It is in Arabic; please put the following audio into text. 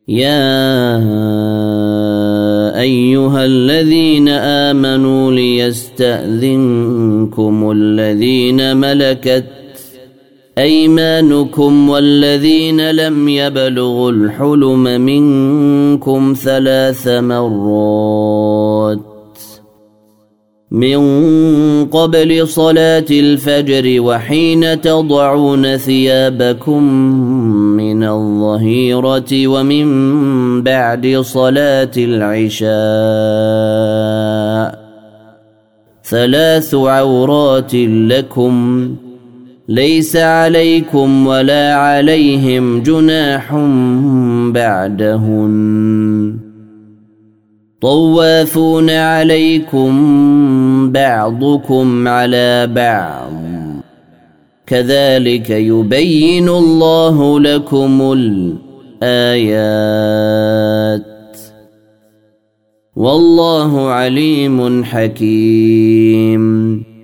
يا أيها الذين آمنوا ليستأذنكم الذين ملكت أيمانكم والذين لم يبلغوا الحلم منكم 3 مرات من قبل صلاة الفجر وحين تضعون ثيابكم من الظهيرة ومن بعد صلاة العشاء 3 عورات لكم ليس عليكم ولا عليهم جناح بعدهن طوافون عليكم بعضكم على بعض كذلك يبين الله لكم الآيات والله عليم حكيم.